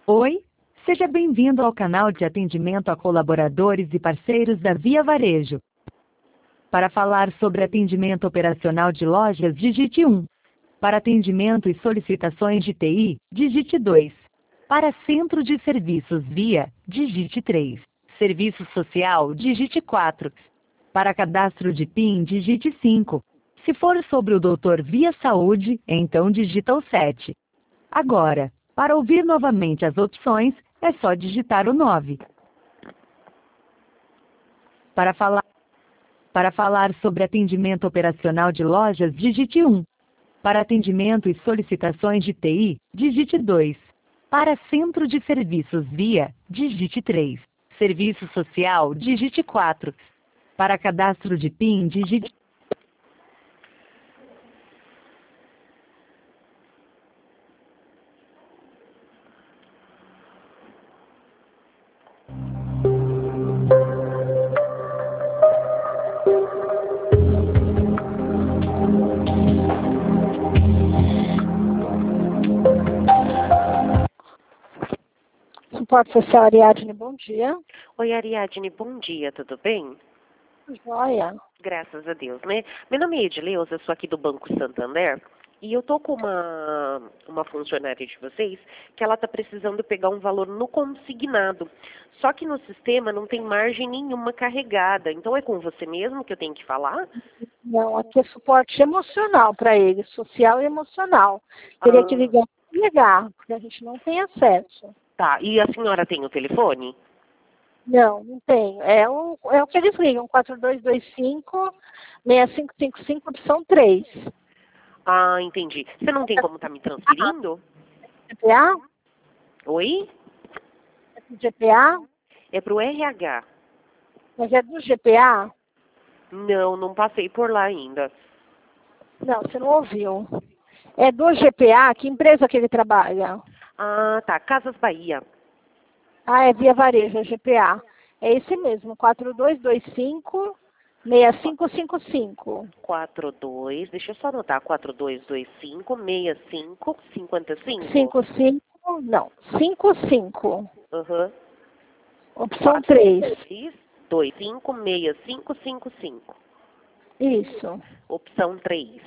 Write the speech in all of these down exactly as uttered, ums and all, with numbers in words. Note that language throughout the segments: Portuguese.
Oi, seja bem-vindo ao canal de atendimento a colaboradores e parceiros da Via Varejo. Para falar sobre atendimento operacional de lojas, digite um. Para atendimento e solicitações de T I, digite dois. Para centro de serviços Via, digite três. Serviço social, digite quatro. Para cadastro de P I N, digite cinco. Se for sobre o doutor Via Saúde, então digita o sete. Agora, para ouvir novamente as opções, é só digitar o nove. Para falar, para falar sobre atendimento operacional de lojas, digite um. Para atendimento e solicitações de T I, digite dois. Para centro de serviços Via, digite três. Serviço social, digite quatro. Para cadastro de P I N, digite... Suporte Social Ariadne, bom dia. Oi, Ariadne, bom dia, tudo bem? Joia. Graças a Deus, né? Meu nome é Edileuza, eu sou aqui do Banco Santander e eu tô com uma, uma funcionária de vocês que ela tá precisando pegar um valor no consignado. Só que no sistema não tem margem nenhuma carregada. Então é com você mesmo que eu tenho que falar? Não, aqui é suporte emocional para ele, social e emocional. Teria Ah, que ligar e ligar, porque a gente não tem acesso. tá. E a senhora tem o telefone? Não, não tem. É o, é o que eles ligam, quatro dois dois cinco, seis cinco cinco cinco, opção três. Ah, entendi. Você não tem como tá me transferindo? G P A? Oi? É do G P A? É pro R H. Mas é do G P A? Não, não passei por lá ainda. Não, você não ouviu. É do G P A? Que empresa que ele trabalha? Ah, tá. Casas Bahia. Ah, é Via Varejo, é G P A. É esse mesmo, quatro dois dois cinco, seis cinco cinco cinco. quatro dois, deixa eu só anotar, quatro dois dois cinco, seis cinco, cinco cinco? cinco cinco, não, cinco cinco. Aham. Opção três. dois cinco, seis cinco cinco cinco. Isso, Opção três.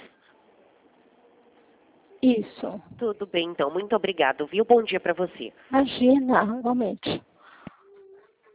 isso. Tudo bem, então. Muito obrigado, viu? Bom dia para você. Imagina, realmente.